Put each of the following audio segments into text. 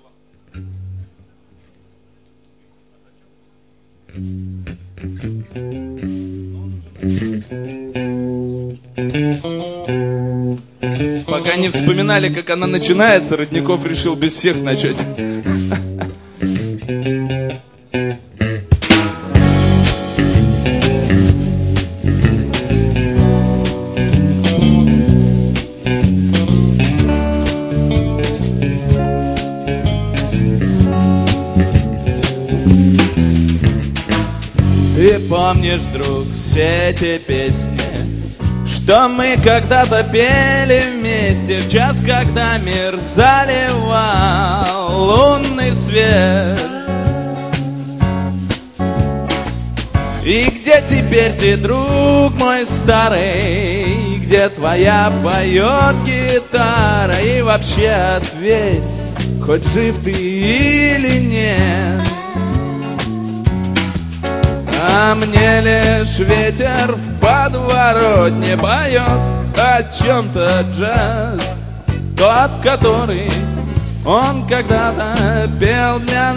Пока не вспоминали, как она начинается, Родников решил без всех начать. Ты помнишь, друг, все эти песни, что мы когда-то пели вместе, в час, когда мир заливал лунный свет? И где теперь ты, друг мой старый? Где твоя поет гитара? И вообще ответь, хоть жив ты или нет? А мне лишь ветер в подворотне поет о чем-то джаз, тот, который он когда-то пел для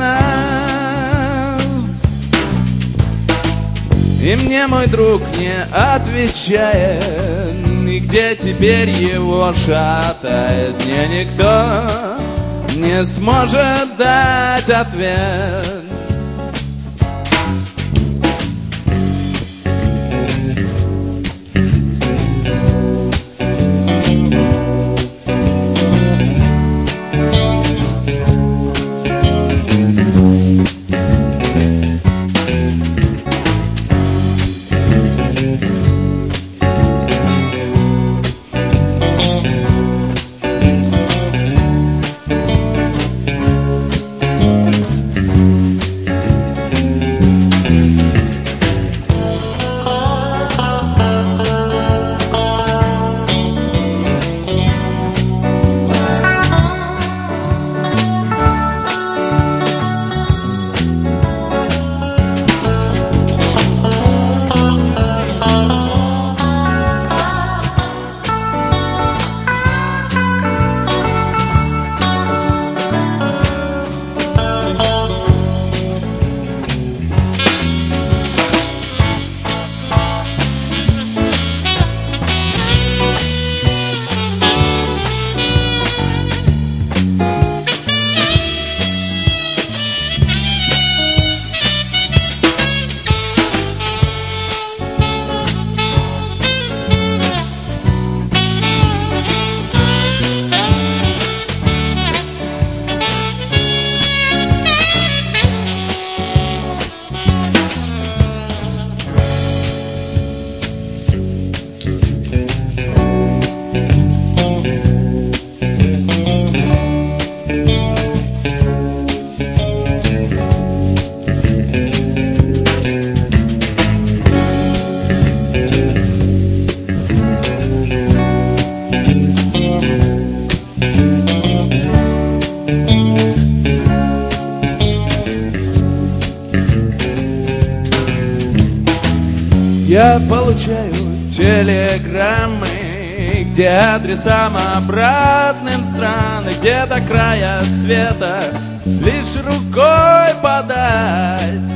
нас. И мне мой друг не отвечает, и где теперь его шатает, мне никто не сможет дать ответ. Я получаю телеграммы, где адресам обратным страны, где до края света лишь рукой подать.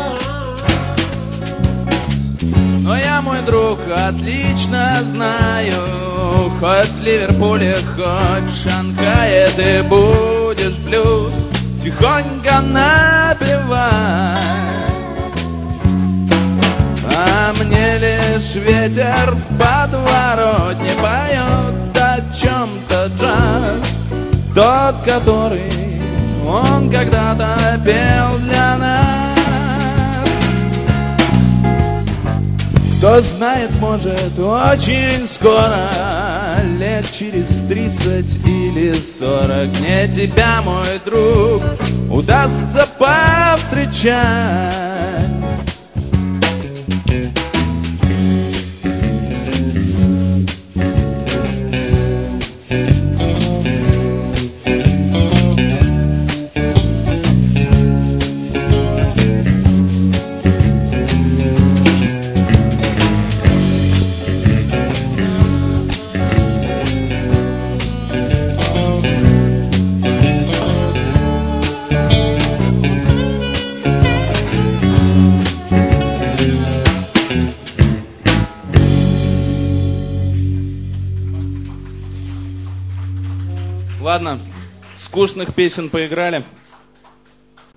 Но я, мой друг, отлично знаю, хоть в Ливерпуле, хоть в Шанхае, ты будешь блюз тихонько напевать. А мне лишь ветер в подворотне поет о чем-то джаз, тот, который он когда-то пел для нас. Кто знает, может, очень скоро, лет через 30 или 40, мне тебя, мой друг, удастся повстречать. Ладно, скучных песен поиграли.